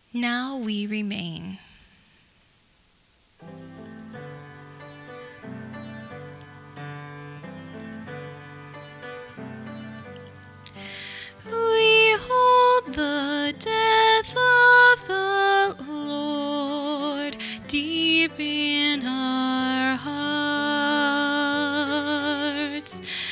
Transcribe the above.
Now we remain. We hold the death of the Lord deep in our hearts.